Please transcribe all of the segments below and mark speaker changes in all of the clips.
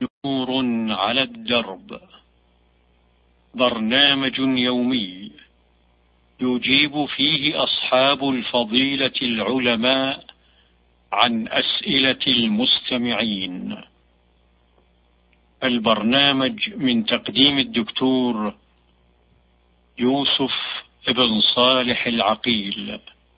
Speaker 1: نور على الدرب، برنامج يومي يجيب فيه أصحاب الفضيلة العلماء عن أسئلة المستمعين. البرنامج من تقديم الدكتور يوسف ابن صالح العقيل،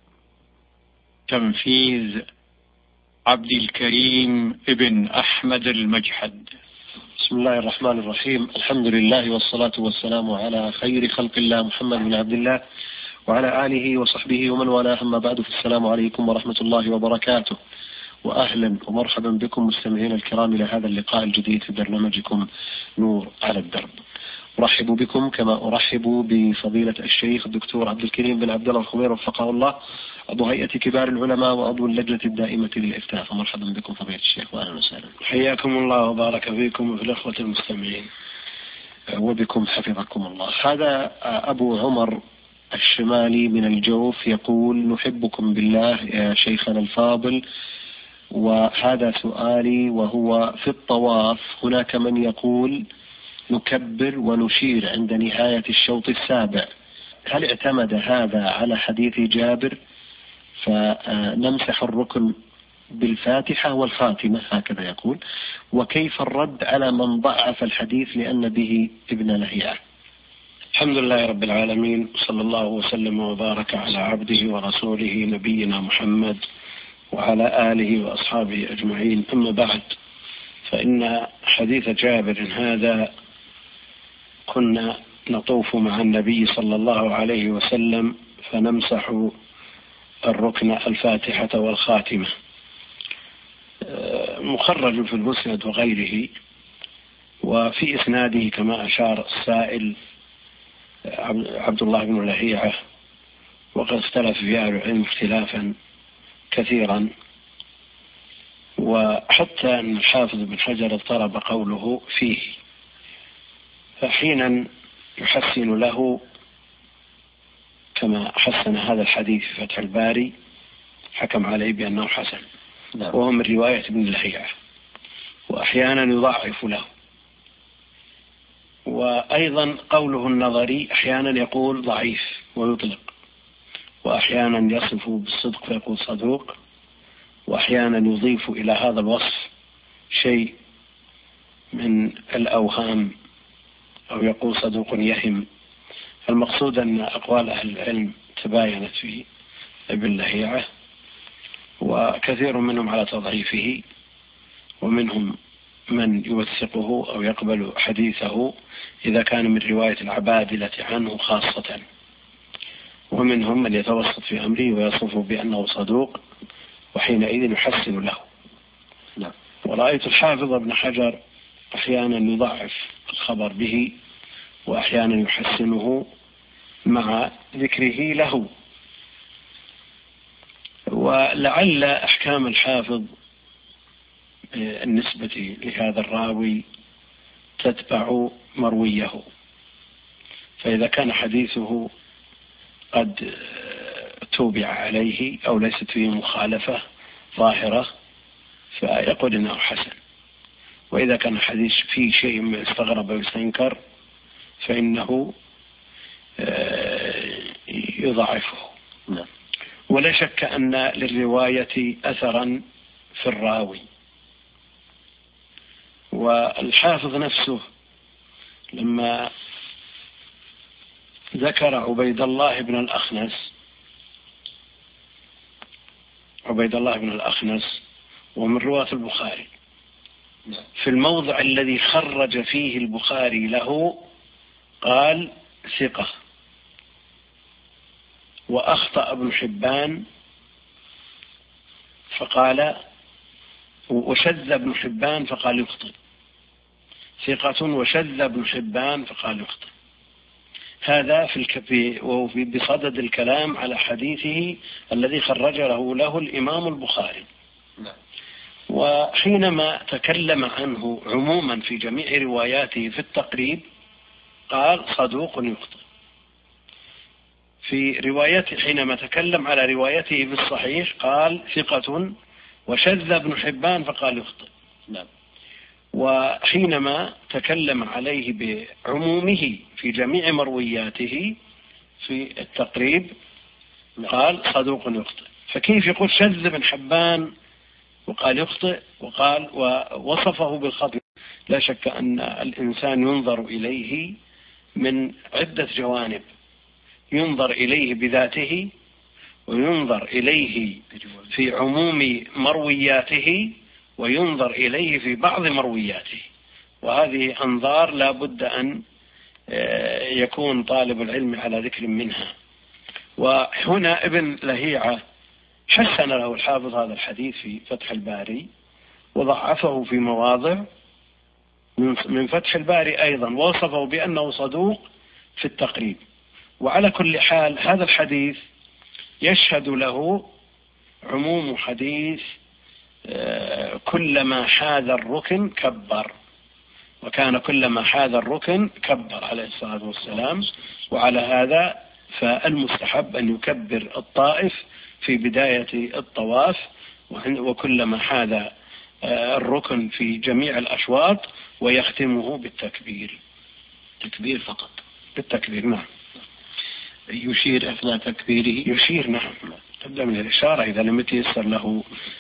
Speaker 1: تنفيذ عبد الكريم ابن أحمد المجحد.
Speaker 2: بسم الله الرحمن الرحيم. الحمد لله والصلاة والسلام على خير خلق الله محمد بن عبد الله وعلى آله وصحبه ومن والاه، أما بعد، فالسلام عليكم ورحمة الله وبركاته، وأهلا ومرحبا بكم مستمعين الكرام إلى هذا اللقاء الجديد في برنامجكم نور على الدرب. أرحب بكم كما أرحب بفضيلة الشيخ الدكتور عبد الكريم بن عبد الله الخمير وفقه الله، عضو هيئة كبار العلماء وعضو اللجنة الدائمة للإفتاء. فمرحبا بكم فضيلة الشيخ وأهلا وسهلا.
Speaker 3: حياكم الله وبارك فيكم وفي الأخوة المستمعين.
Speaker 2: وبكم حفظكم الله. هذا أبو عمر الشمالي من الجوف يقول: نحبكم بالله يا شيخنا الفاضل، وهذا سؤالي وهو في الطواف هناك من يقول نكبر ونشير عند نهاية الشوط السابع، هل اعتمد هذا على حديث جابر فنمسح الركن بالفاتحة والخاتمة هكذا يقول؟ وكيف الرد على من ضعف الحديث لأن به ابن لهيعة؟
Speaker 3: الحمد لله رب العالمين، صلى الله وسلم وبارك على عبده ورسوله نبينا محمد وعلى آله وأصحابه أجمعين، أما بعد، فإن حديث جابر هذا كنا نطوف مع النبي صلى الله عليه وسلم فنمسح الركن الفاتحة والخاتمة، مخرج في المسند وغيره، وفي إسناده كما أشار السائل عبد الله بن لهيعة، وقد اختلف في أهل العلم اختلافا كثيرا، وحتى أن الحافظ بن حجر اضطرب قوله فيه، فحينا يحسن له كما حسن هذا الحديث في فتح الباري، حكم عليه بأنه حسن، وهو من رواية ابن لهيعة، وأحيانا يضعف له. وأيضا قوله النظري أحيانا يقول ضعيف ويطلق، وأحيانا يصف بالصدق فيقول صدوق، وأحيانا يضيف إلى هذا الوصف شيء من الأوهام أو يقول صدوق يهم. المقصود أن أقوال أهل العلم تباينت في ابن لهيعة، وكثير منهم على تضعيفه، ومنهم من يوثقه أو يقبل حديثه إذا كان من رواية العبادلة عنه خاصة، ومنهم من يتوسط في أمره ويصفه بأنه صدوق، وحينئذ يحسن له. ورأيت الحافظ ابن حجر أحيانا يضعف الخبر به وأحيانا يحسنه مع ذكره له. ولعل أحكام الحافظ النسبة لهذا الراوي تتبع مرويه، فإذا كان حديثه قد توبع عليه أو ليست فيه مخالفة ظاهرة فيقول إنه حسن، وإذا كان حديث فيه شيء يستغرب ويستنكر فإنه يضعفه. ولا شك أن للرواية أثرا في الراوي. والحافظ نفسه لما ذكر عبيد الله بن الأخنس ومن رواة البخاري في الموضع الذي خرج فيه البخاري له قال ثقة، وأخطأ ابن حبان فقال وشذ ابن حبان فقال يخطئ، ثقة وشذ ابن حبان فقال يخطئ. هذا وهو بصدد الكلام على حديثه الذي خرجه له الإمام البخاري. وحينما تكلم عنه عموما في جميع رواياته في التقريب قال صدوق يخطئ. في روايته حينما تكلم على روايته في الصحيح قال ثقة وشذ ابن حبان فقال يخطئ. وحينما تكلم عليه بعمومه في جميع مروياته في التقريب قال صدوق يخطئ، فكيف يقول شذ بن حبان وقال يخطئ وقال ووصفه بالخطأ؟ لا شك أن الإنسان ينظر إليه من عدة جوانب، ينظر إليه بذاته، وينظر إليه في عموم مروياته، وينظر إليه في بعض مروياته، وهذه أنظار لا بد أن يكون طالب العلم على ذكر منها. وهنا ابن لهيعة حسن له الحافظ هذا الحديث في فتح الباري، وضعفه في مواضع من فتح الباري أيضا، ووصفه بأنه صدوق في التقريب. وعلى كل حال هذا الحديث يشهد له عموم حديث كلما حاذ الركن كبر، وكان كلما حاذ الركن كبر عليه الصلاة والسلام. وعلى هذا فالمستحب أن يكبر الطائف في بداية الطواف، وكلما حاذ الركن في جميع الأشواط، ويختمه بالتكبير.
Speaker 2: تكبير فقط؟
Speaker 3: بالتكبير، نعم.
Speaker 2: يشير أثناء تكبيره؟
Speaker 3: يشير، نعم، تبدأ من الإشارة إذا لم يتيسر له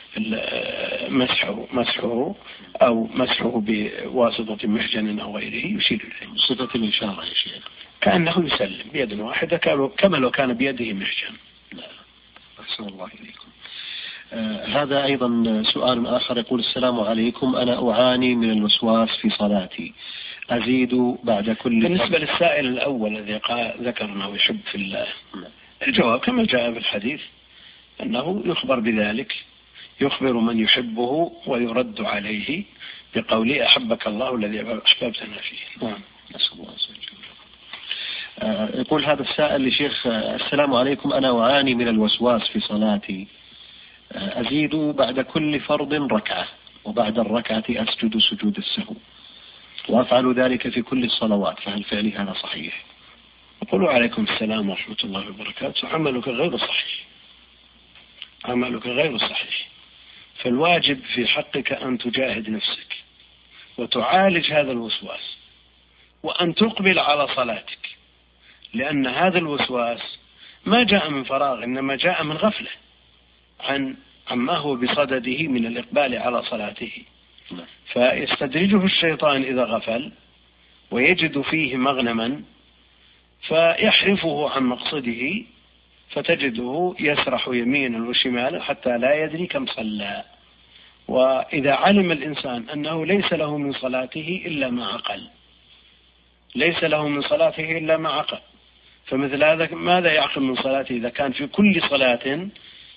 Speaker 3: مسحه أو مسحه بواسطة محجن أو غيره يشير إليه.
Speaker 2: صفة الإشارة يا شيخ
Speaker 3: كأنه يسلم بيد واحدة كما لو كان بيده محجن.
Speaker 2: لا، أحسن الله إليكم. هذا أيضا سؤال آخر يقول: السلام عليكم، أنا أعاني من الوسواس في صلاتي، أزيد بعد كل.
Speaker 3: بالنسبة للسائل الأول الذي ذكر أنه يحب في الله، الجواب كما جاء في الحديث أنه يخبر بذلك، يخبر من يحبه ويرد عليه بقوله أحبك الله الذي أحببتنا فيه.
Speaker 2: نعم، نسأل الله عز وجل. يقول هذا السائل لشيخ: السلام عليكم، أنا أعاني من الوسواس في صلاتي، أزيد بعد كل فرض ركعة، وبعد الركعة أسجد سجود السهو، وأفعل ذلك في كل الصلوات، فهل فعلي هذا صحيح؟
Speaker 3: أقول عليكم السلام ورحمة الله وبركاته. عملك غير صحيح، عملك غير صحيح. فالواجب في حقك أن تجاهد نفسك وتعالج هذا الوسواس، وأن تقبل على صلاتك، لأن هذا الوسواس ما جاء من فراغ، إنما جاء من غفلة عما هو بصدده من الإقبال على صلاته. فيستدرجه الشيطان إذا غفل ويجد فيه مغنما فيحرفه عن مقصده، فتجده يسرح يمينا وشمالا حتى لا يدري كم صلى. وإذا علم الإنسان أنه ليس له من صلاته إلا ما عقل، ليس له من صلاته إلا ما عقل، فمثل هذا ماذا يعقل من صلاته إذا كان في كل صلاة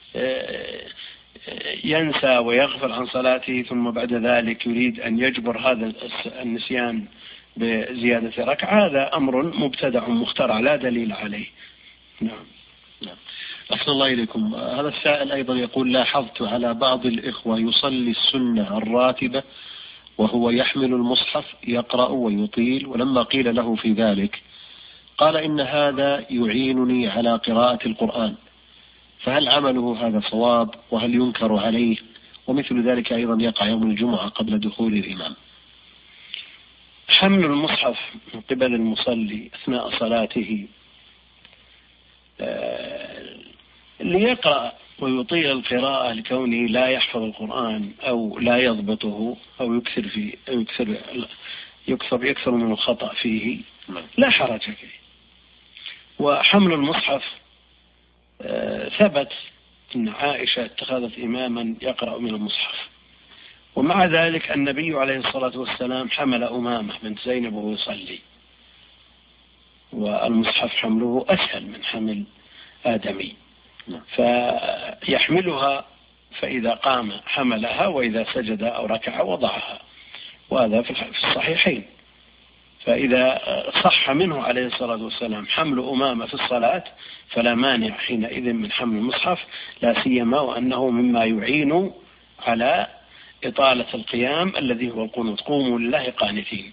Speaker 3: ينسى ويغفل عن صلاته، ثم بعد ذلك يريد أن يجبر هذا النسيان بزيادة ركعة؟ هذا أمر مبتدع مخترع لا دليل عليه. نعم.
Speaker 2: أحسن الله إليكم. هذا السائل أيضا يقول: لاحظت على بعض الإخوة يصلي السنة الراتبة وهو يحمل المصحف يقرأ ويطيل، ولما قيل له في ذلك قال إن هذا يعينني على قراءة القرآن، فهل عمله هذا صواب؟ وهل ينكر عليه؟ ومثل ذلك أيضا يقع يوم الجمعة قبل دخول الإمام.
Speaker 3: حمل المصحف من قبل المصلي أثناء صلاته ليقرأ ويطيل القراءة لكونه لا يحفظ القرآن أو لا يضبطه أو يكثر من الخطأ فيه، لا حرج فيه. وحمل المصحف ثبت أن عائشة اتخذت إماما يقرأ من المصحف، ومع ذلك النبي عليه الصلاة والسلام حمل أمامة بنت زينب وهو يصلي، والمصحف حمله أسهل من حمل آدمي، فيحملها، فإذا قام حملها، وإذا سجد أو ركع وضعها، وهذا في الصحيحين. فإذا صح منه عليه الصلاة والسلام حمل أمامة في الصلاة فلا مانع حينئذ من حمل المصحف، لا سيما وأنه مما يعين على إطالة القيام الذي هو القنوت: قوموا لله قانتين.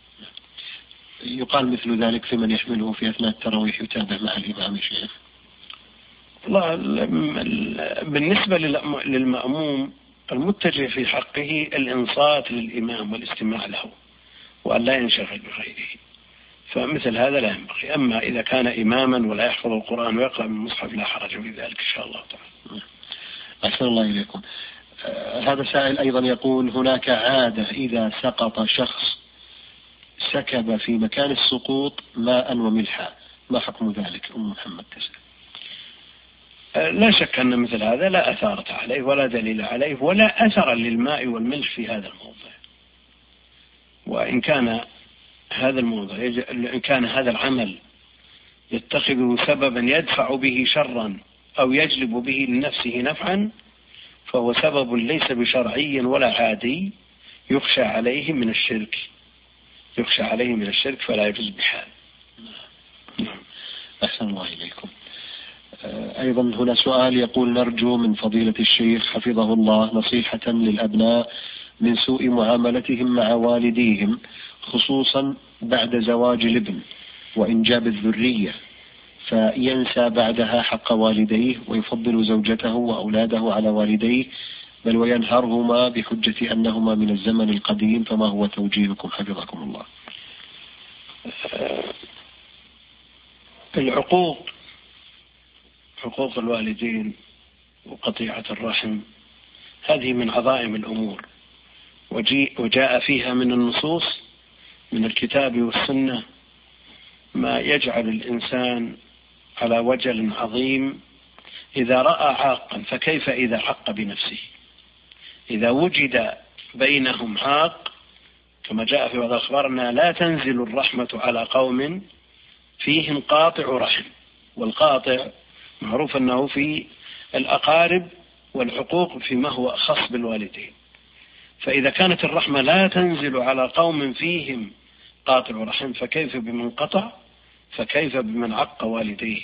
Speaker 2: يقال مثل ذلك في من يحمله في أثناء التراويح يتابع مع الإمام الشيخ.
Speaker 3: بالنسبة للمأموم المتجه في حقه الإنصات للإمام والاستماع له وأن لا ينشغل بغيره، فمثل هذا لا ينبغي. أما إذا كان إماما ولا يحفظ القرآن ويقرأ من المصحف لا حرج في ذلك إن شاء الله تعالى.
Speaker 2: أحسن الله إليكم. هذا سائل أيضا يقول هناك عادة إذا سقط شخص سكب في مكان السقوط ماء وملحا، ما حكم ذلك؟ أم محمد تسأل.
Speaker 3: لا شك أن مثل هذا لا أثارة عليه ولا دليل عليه ولا أثر للماء والملح في هذا الموضع. وإن كان هذا الموضع إن كان هذا العمل يتخذه سببا يدفع به شرا أو يجلب به لنفسه نفعا فهو سبب ليس بشرعي ولا عادي يخشى عليه من الشرك، فلا يجوز بحال.
Speaker 2: نعم. أحسن الله إليكم. أيضا هنا سؤال يقول نرجو من فضيلة الشيخ حفظه الله نصيحة للأبناء من سوء معاملتهم مع والديهم خصوصا بعد زواج الابن وإنجاب الذرية، فينسى بعدها حق والديه ويفضل زوجته وأولاده على والديه بل وينهرهما بحجة أنهما من الزمن القديم، فما هو توجيهكم حفظكم الله؟
Speaker 3: حقوق الوالدين وقطيعة الرحم هذه من عظائم الأمور، وجاء فيها من النصوص من الكتاب والسنة ما يجعل الإنسان على وجل عظيم إذا رأى عاقا، فكيف إذا عق بنفسه؟ إذا وجد بينهم عاق كما جاء في بعض الأخبار أنها لا تنزل الرحمة على قوم فيهم قاطع رحم، والقاطع معروف أنه في الأقارب والحقوق فيما هو أخص بالوالدين، فإذا كانت الرحمة لا تنزل على قوم فيهم قاطع رحم فكيف بمن قطع، فكيف بمن عق والديه؟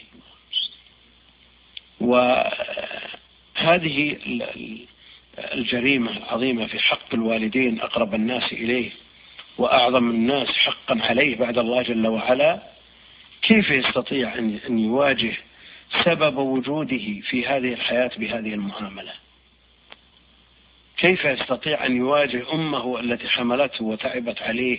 Speaker 3: وهذه الجريمة العظيمة في حق الوالدين أقرب الناس إليه وأعظم الناس حقا عليه بعد الله جل وعلا، كيف يستطيع أن يواجه سبب وجوده في هذه الحياة بهذه المعاملة؟ كيف يستطيع أن يواجه أمه التي حملته وتعبت عليه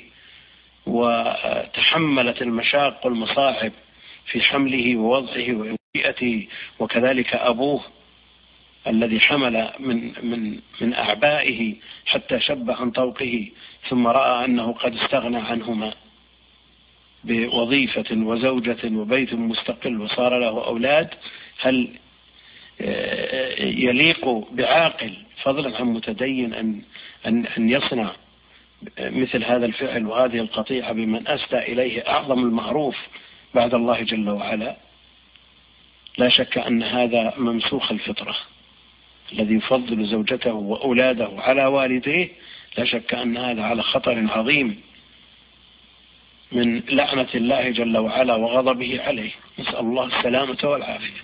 Speaker 3: وتحملت المشاق والمصاعب في حمله ووضعه وإنشئته، وكذلك أبوه الذي حمل من أعبائه حتى شب عن طوقه ثم رأى أنه قد استغنى عنهما بوظيفة وزوجة وبيت مستقل وصار له أولاد؟ هل يليق بعاقل فضلا عن متدين أن يصنع مثل هذا الفعل وهذه القطيعة بمن أسدى إليه أعظم المعروف بعد الله جل وعلا؟ لا شك أن هذا ممسوخ الفطرة، الذي يفضل زوجته وأولاده على والديه لا شك أن هذا على خطر عظيم من لعنة الله جل وعلا وغضبه عليه، نسأل الله السلامة والعافية.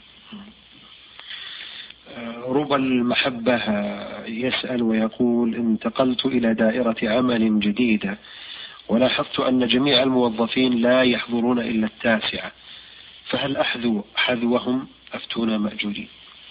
Speaker 2: ربى المحبة يسأل ويقول انتقلت إلى دائرة عمل جديدة ولاحظت أن جميع الموظفين لا يحضرون إلا 9، فهل أحذو حذوهم؟ أفتونا مأجورين.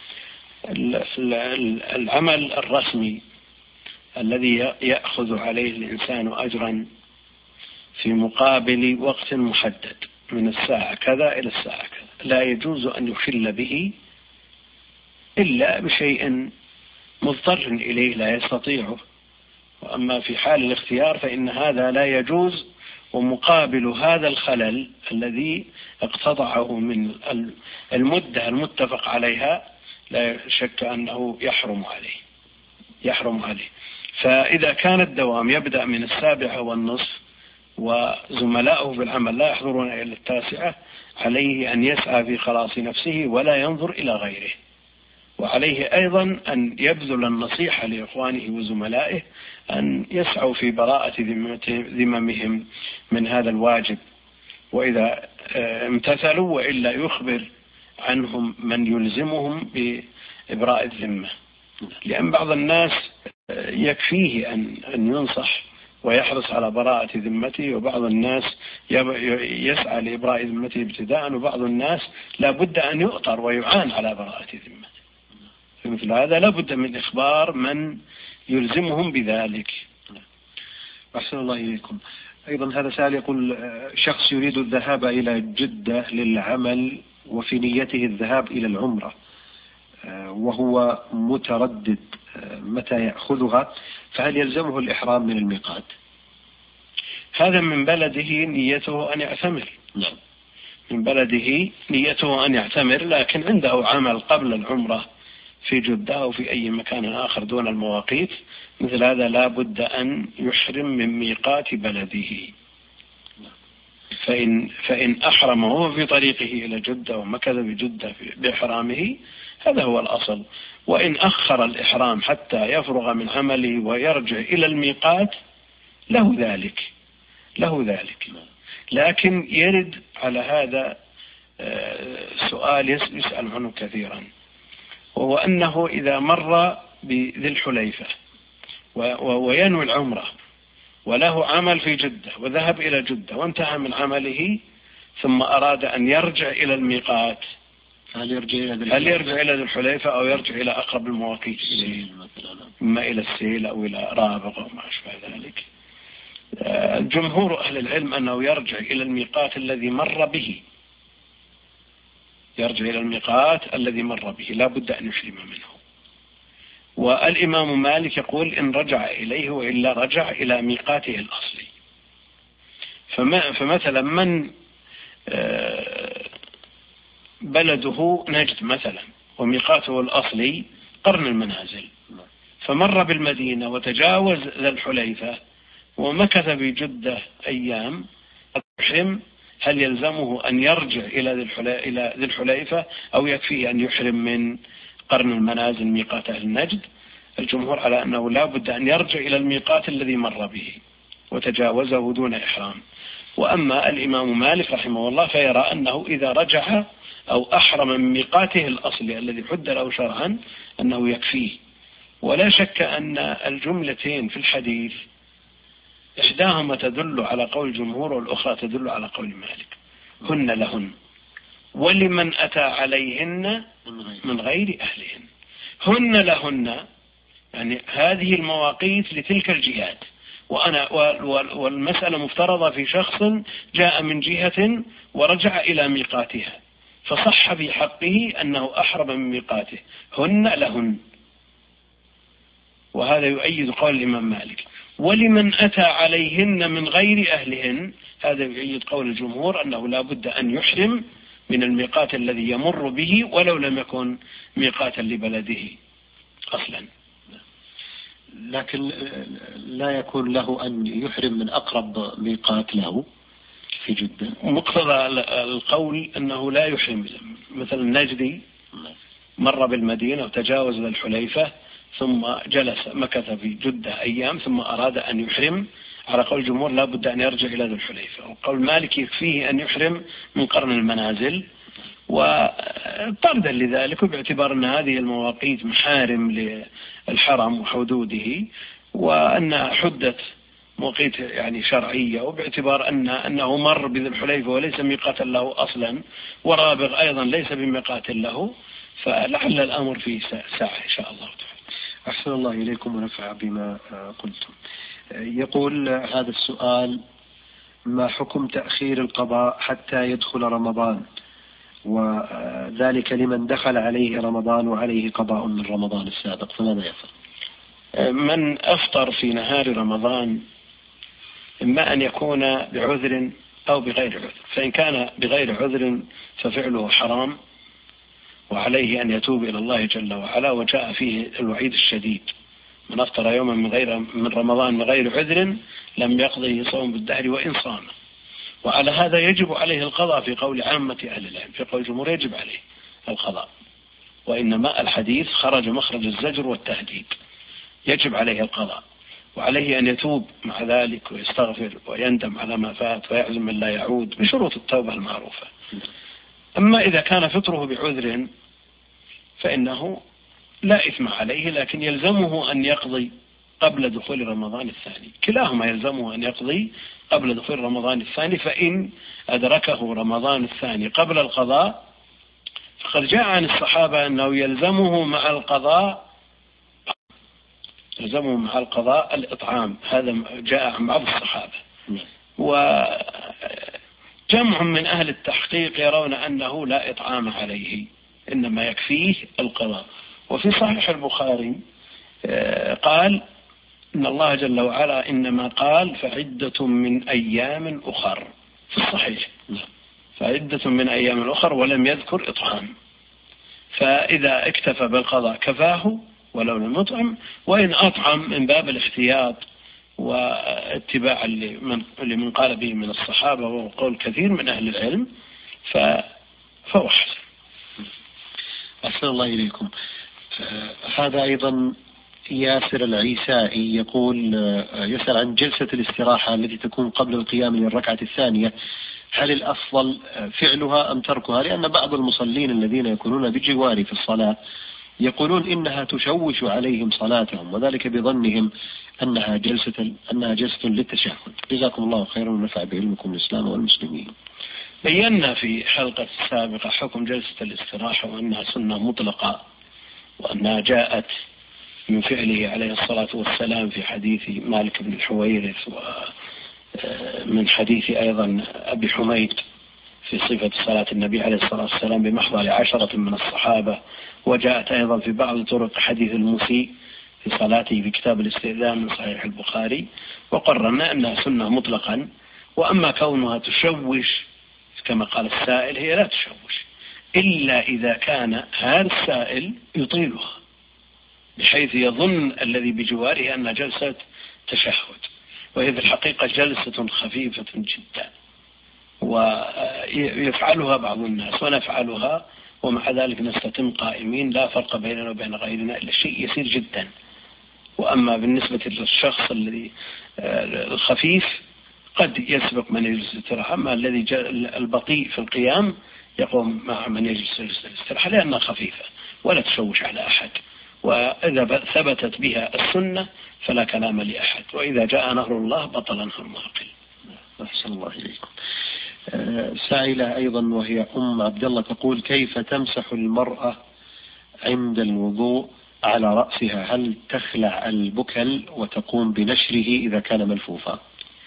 Speaker 3: العمل الرسمي الذي يأخذ عليه الإنسان أجرا في مقابل وقت محدد من الساعة كذا إلى الساعة كذا لا يجوز أن يخل به إلا بشيء مضطر إليه لا يستطيعه، وأما في حال الاختيار فإن هذا لا يجوز، ومقابل هذا الخلل الذي اقتضعه من المدة المتفق عليها لا شك أنه يحرم عليه. فإذا كان الدوام يبدأ من 7:30 وزملاؤه بالعمل لا يحضرون إلى 9، عليه أن يسعى في خلاص نفسه ولا ينظر إلى غيره، وعليه أيضا أن يبذل النصيحة لإخوانه وزملائه أن يسعوا في براءة ذممهم من هذا الواجب، وإذا امتثلوا وإلا يخبر عنهم من يلزمهم بإبراء الذمة، لأن بعض الناس يكفيه أن ينصح ويحرص على براءة ذمته، وبعض الناس يسعى لإبراء ذمته ابتداء، وبعض الناس لا بد أن يؤطر ويعان على براءة ذمته. في مثل هذا لا بد من إخبار من يلزمهم بذلك.
Speaker 2: أحسن الله إليكم. أيضا هذا سائل يقول شخص يريد الذهاب إلى جدة للعمل وفي نيته الذهاب إلى العمرة وهو متردد متى يأخذها، فهل يلزمه الإحرام من الميقات؟
Speaker 3: هذا من بلده نيته أن يعتمر.
Speaker 2: نعم.
Speaker 3: من بلده نيته أن يعتمر، لكن عنده عمل قبل العمرة في جدة أو في أي مكان آخر دون المواقيت، مثل هذا لا بد أن يحرم من ميقات بلده. فإن أحرمه في طريقه إلى جدة ومكث بجدة بإحرامه هذا هو الأصل. وإن أخر الإحرام حتى يفرغ من عمله ويرجع إلى الميقات له ذلك. لكن يرد على هذا سؤال يسأل عنه كثيرا، وهو أنه إذا مر بذي الحليفة وينوي العمرة وله عمل في جدة وذهب إلى جدة وانتهى من عمله ثم أراد أن يرجع إلى الميقات، هل يرجع إلى ذي الحليفة أو يرجع إلى أقرب المواقيت إليه، إما إلى السيل أو إلى رابغ أو ما أشبه ذلك؟ جمهور أهل العلم أنه يرجع إلى الميقات الذي مر به، لا بد أن يحرم منه. والإمام مالك يقول إن رجع إليه وإلا رجع إلى ميقاته الأصلي. فمثلا من بلده نجد مثلا وميقاته الأصلي قرن المنازل، فمر بالمدينة وتجاوز ذا الحليفة ومكث بجدة أيام، يحرم. هل يلزمه أن يرجع إلى ذي الحليفة أو يكفيه أن يحرم من قرن المنازل ميقات أهل النجد؟ الجمهور على أنه لا بد أن يرجع إلى الميقات الذي مر به وتجاوزه دون إحرام. وأما الإمام مالك رحمه الله فيرى أنه إذا رجع أو أحرم من ميقاته الأصلي الذي حد له شرعا أنه يكفيه. ولا شك أن الجملتين في الحديث إحداهما تدل على قول الجمهور والأخرى تدل على قول مالك. هن لهن ولمن أتى عليهن من غير أهلهن. هن لهن يعني هذه المواقيت لتلك الجهات، والمسألة مفترضة في شخص جاء من جهة ورجع إلى ميقاتها فصح في حقه أنه أحرم من ميقاته. هن لهن، وهذا يؤيد قول الإمام مالك. ولمن أتى عليهن من غير أهلهن هذا يؤيد قول الجمهور أنه لا بد أن يحرم من الميقات الذي يمر به ولو لم يكن ميقاتا لبلده أصلا.
Speaker 2: لكن لا يكون له أن يحرم من أقرب ميقات له في جدة.
Speaker 3: مقتضى القول أنه لا يحرم. مثل النجدي مر بالمدينة وتجاوز الحليفة ثم جلس مكث في جدة أيام ثم أراد أن يحرم، على قول الجمهور لا بد أن يرجع إلى ذي الحليفة. وقول مالك يكفيه أن يحرم من قرن المنازل، وطردا لذلك باعتبار أن هذه المواقيت محارم للحرم وحدوده، وأن حدت مواقيت يعني شرعية، وباعتبار أنه مر بذي الحليفة وليس ميقاتا له أصلا، ورابغ أيضا ليس بميقات له، فلعل الأمر في ساعة إن شاء الله تعالى.
Speaker 2: أحسن الله إليكم ونفع بما قلتم. يقول هذا السؤال: ما حكم تأخير القضاء حتى يدخل رمضان، وذلك لمن دخل عليه رمضان وعليه قضاء من رمضان السابق، فماذا يفعل؟
Speaker 3: من أفطر في نهار رمضان إما أن يكون بعذر أو بغير عذر، فإن كان بغير عذر ففعله حرام وعليه أن يتوب إلى الله جل وعلا، وجاء فيه الوعيد الشديد: من أفطر يوما من رمضان من غير عذر لم يقضه صوم بالدهر وإن صام. وعلى هذا يجب عليه القضاء في قول عامة أهل العلم، في قول الجمهور يجب عليه القضاء، وإنما الحديث خرج مخرج الزجر والتهديد، يجب عليه القضاء، وعليه أن يتوب مع ذلك ويستغفر ويندم على ما فات ويعزم من لا يعود بشروط التوبة المعروفة. أما إذا كان فطره بعذر فإنه لا إثم عليه، لكن يلزمه أن يقضي قبل دخول رمضان الثاني. كلاهما يلزمه أن يقضي قبل دخول رمضان الثاني، فإن أدركه رمضان الثاني قبل القضاء قد جاء عن الصحابة أنه يلزمه مع القضاء الإطعام، هذا جاء عن بعض الصحابة. وجمع من أهل التحقيق يرون أنه لا إطعام عليه، إنما يكفيه القضاء. وفي صحيح البخاري قال إن الله جل وعلا إنما قال فعدة من أيام أخر، في الصحيح فعدة من أيام أخر، ولم يذكر إطعام. فإذا اكتفى بالقضاء كفاه ولو لم يطعم، وإن أطعم من باب الاحتياط واتباع لمن قال به من الصحابة وقول كثير من أهل العلم فهو حسن.
Speaker 2: أحسن الله إليكم. هذا أيضا ياسر العيسائي يقول يسأل عن جلسة الاستراحة التي تكون قبل القيام للركعة الثانية، هل الأفضل فعلها أم تركها؟ لأن بعض المصلين الذين يكونون بجواري في الصلاة يقولون إنها تشوش عليهم صلاتهم، وذلك بظنهم أنها جلسة للتشهد. جزاكم الله خيرا ونفع بعلمكم الإسلام والمسلمين.
Speaker 3: بينا في حلقة سابقة حكم جلسة الاستراحة وأنها سنة مطلقة، وأنها جاءت من فعله عليه الصلاة والسلام في حديث مالك بن الحويرث، ومن حديث أيضا أبي حميد في صفة صلاة النبي عليه الصلاة والسلام بمحضر 10 من الصحابة، وجاءت أيضا في بعض طرق حديث المسيء في صلاته في كتاب الاستئذان من صحيح البخاري. وقررنا أنها سنة مطلقا، وأما كونها تشوش كما قال السائل هي لا تشوش إلا إذا كان هذا السائل يطيلها بحيث يظن الذي بجواره أن جلسة تشهد، وهي في الحقيقة جلسة خفيفة جدا ويفعلها بعض الناس ونفعلها، ومع ذلك نستتم قائمين، لا فرق بيننا وبين غيرنا إلا شيء يسير جدا. وأما بالنسبة للشخص الذي الخفيف قد يسبق من يجلس الاستراحة، أما الذي البطيء في القيام يقوم مع من يجلس الاستراحة لأنها خفيفة ولا تشوش على أحد، وإذا ثبتت بها السنة فلا كلام لأحد، وإذا جاء نهر الله بطل نهر الناقل.
Speaker 2: أحسن الله إليكم. سائلة أيضا وهي أم عبد الله تقول كيف تمسح المرأة عند الوضوء على رأسها؟ هل تخلع البكل وتقوم بنشره إذا كان ملفوفا؟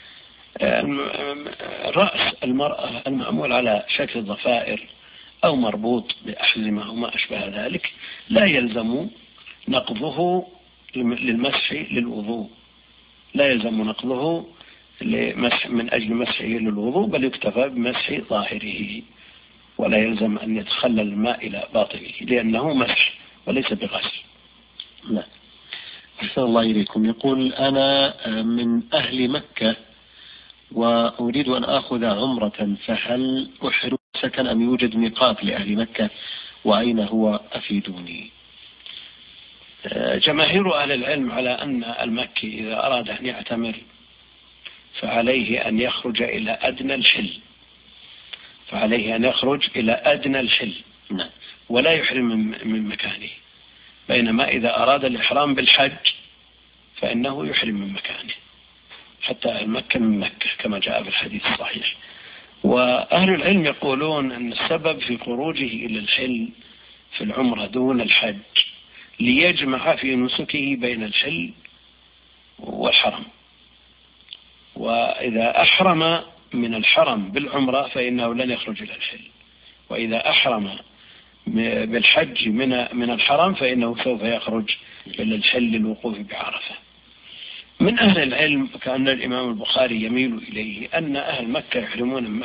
Speaker 3: رأس المرأة المعمول على شكل ضفائر أو مربوط بأحزمة وما أشبه ذلك لا يلزم نقضه للمسح للوضوء، لا يلزم نقضه من أجل مسحه للوضوء، بل يكتفى بمسح ظاهره، ولا يلزم أن يتخلل الماء إلى باطنه لأنه مسح وليس بغسل.
Speaker 2: لا. أحسن الله إليكم. يقول أنا من أهل مكة وأريد أن أخذ عمرة، فهل أحرم سكن أم يوجد ميقات لأهل مكة وأين هو؟ أفيدوني.
Speaker 3: جماهير أهل العلم على أن المكي إذا أراد أن يعتمر فعليه أن يخرج إلى أدنى الحل، ولا يحرم من مكانه، بينما إذا أراد الإحرام بالحج فإنه يحرم من مكانه حتى أهل مكة من مكة كما جاء في الحديث الصحيح. وأهل العلم يقولون أن السبب في خروجه إلى الحل في العمرة دون الحج ليجمع في نسكه بين الحل والحرم، وإذا أحرم من الحرم بالعمرة فإنه لن يخرج إلى الحل، وإذا أحرم بالحج من الحرم فإنه سوف يخرج إلى الحل للوقوف بعرفة. من أهل العلم كأن الإمام البخاري يميل إليه أن أهل مكة يحرمون من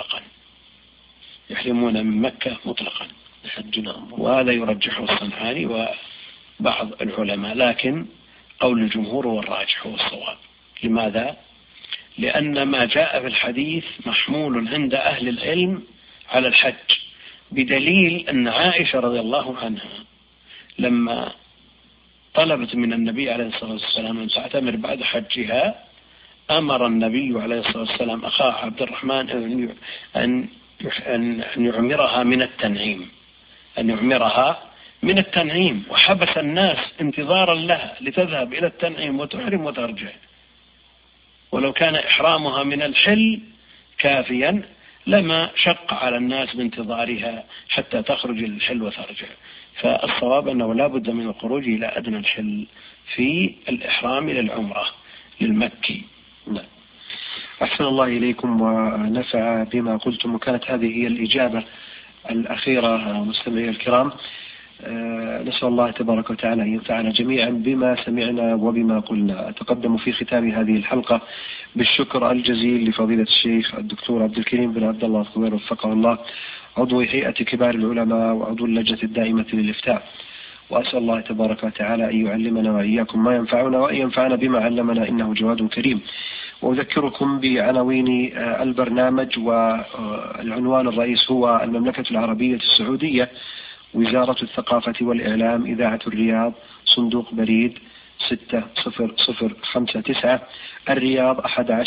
Speaker 3: مكة مطلقا، وهذا يرجحه الصنعاني وبعض العلماء، لكن قول الجمهور هو الراجح والصواب. لماذا؟ لأن ما جاء في الحديث محمول عند أهل العلم على الحج، بدليل أن عائشة رضي الله عنها لما طلبت من النبي عليه الصلاة والسلام أن تعتمر بعد حجها أمر النبي عليه الصلاة والسلام أخاه عبد الرحمن أن يعمرها من التنعيم، وحبس الناس انتظارا لها لتذهب إلى التنعيم وتحرم وترجع، ولو كان إحرامها من الحل كافيا لما شق على الناس بانتظارها حتى تخرج الحل وترجع. فالصواب أنه لا بد من الخروج إلى أدنى الحل في الإحرام إلى العمرة للمكي.
Speaker 2: نعم. أحسن الله إليكم ونفع بما قلتم، وكانت هذه هي الإجابة الأخيرة مستمعي الكرام. نسأل الله تبارك وتعالى أن ينفعنا جميعا بما سمعنا وبما قلنا. أتقدم في ختام هذه الحلقة بالشكر الجزيل لفضيلة الشيخ الدكتور عبد الكريم بن عبد الله الخضير وفقه الله، عضو هيئة كبار العلماء وعضو اللجنة الدائمة للإفتاء، وأسأل الله تبارك وتعالى أن يعلمنا وإياكم ما ينفعنا وأن ينفعنا بما علمنا إنه جواد كريم. وأذكركم بعناوين البرنامج، والعنوان الرئيس هو المملكة العربية السعودية، وزارة الثقافة والإعلام، إذاعة الرياض، صندوق بريد 600059، الرياض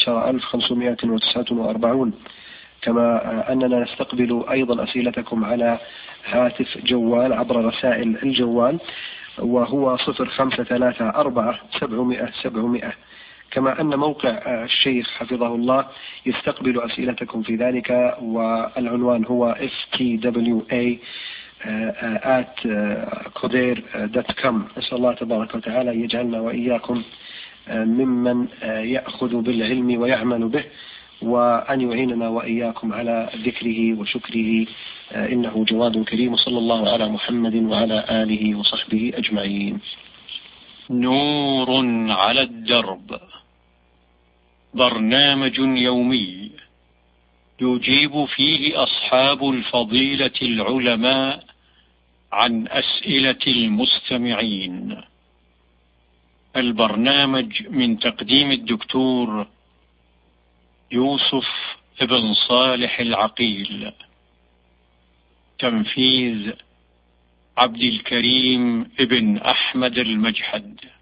Speaker 2: 11549. كما أننا نستقبل أيضا أسئلتكم على هاتف جوال عبر رسائل الجوال، وهو 0534700700. كما أن موقع الشيخ حفظه الله يستقبل أسئلتكم في ذلك، والعنوان هو ftwa@kodair.com. نسأل الله تبارك وتعالى أن يجعلنا وإياكم ممن يأخذ بالعلم ويعمل به، وأن يعيننا وإياكم على ذكره وشكره، إنه جواد كريم. صلى الله على محمد وعلى آله وصحبه أجمعين.
Speaker 1: نور على الدرب، برنامج يومي يجيب فيه أصحاب الفضيلة العلماء عن أسئلة المستمعين. البرنامج من تقديم الدكتور يوسف ابن صالح العقيل، تنفيذ عبد الكريم ابن أحمد المجحد.